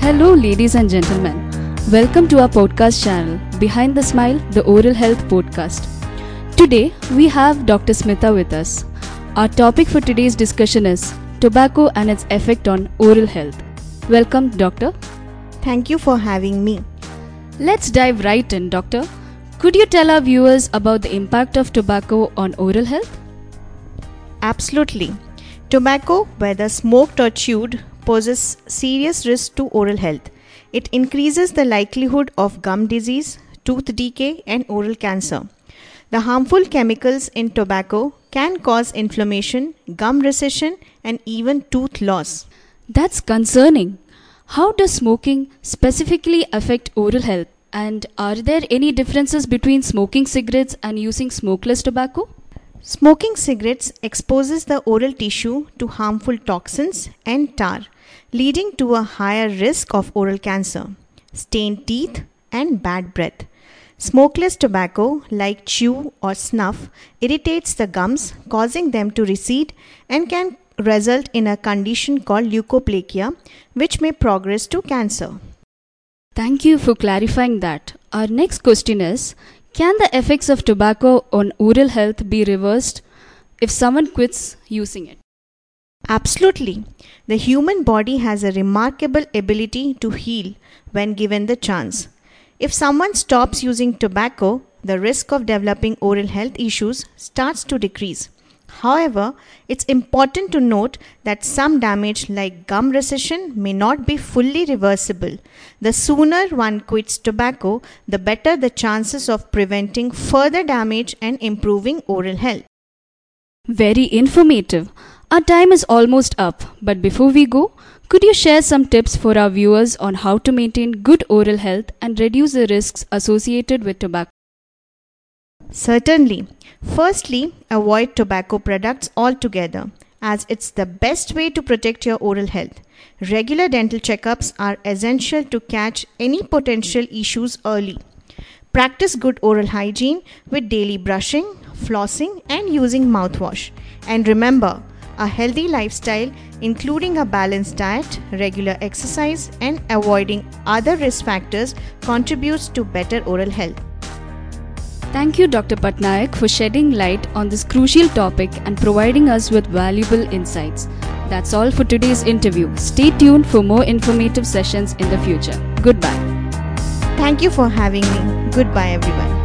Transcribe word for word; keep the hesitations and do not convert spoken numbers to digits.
Hello, ladies and gentlemen. Welcome to our podcast channel, Behind the Smile, the Oral Health Podcast. Today, we have Doctor Smitha with us. Our topic for today's discussion is tobacco and its effect on oral health. Welcome, Doctor. Thank you for having me. Let's dive right in, Doctor. Could you tell our viewers about the impact of tobacco on oral health? Absolutely. Tobacco, whether smoked or chewed, poses serious risk to oral health. It increases the likelihood of gum disease, tooth decay, and oral cancer. The harmful chemicals in tobacco can cause inflammation, gum recession, and even tooth loss. That's concerning. How does smoking specifically affect oral health? And are there any differences between smoking cigarettes and using smokeless tobacco? Smoking cigarettes exposes the oral tissue to harmful toxins and tar, leading to a higher risk of oral cancer, stained teeth, and bad breath. Smokeless tobacco, like chew or snuff, irritates the gums, causing them to recede and can result in a condition called leukoplakia, which may progress to cancer. Thank you for clarifying that. Our next question is, can the effects of tobacco on oral health be reversed if someone quits using it? Absolutely. The human body has a remarkable ability to heal when given the chance. If someone stops using tobacco, the risk of developing oral health issues starts to decrease. However, it's important to note that some damage like gum recession may not be fully reversible. The sooner one quits tobacco, the better the chances of preventing further damage and improving oral health. Very informative. Our time is almost up, but before we go, could you share some tips for our viewers on how to maintain good oral health and reduce the risks associated with tobacco? Certainly. Firstly, avoid tobacco products altogether, as it's the best way to protect your oral health. Regular dental checkups are essential to catch any potential issues early. Practice good oral hygiene with daily brushing, flossing, and using mouthwash. And remember, a healthy lifestyle, including a balanced diet, regular exercise, and avoiding other risk factors, contributes to better oral health. Thank you, Doctor Patnaik, for shedding light on this crucial topic and providing us with valuable insights. That's all for today's interview. Stay tuned for more informative sessions in the future. Goodbye. Thank you for having me. Goodbye, everyone.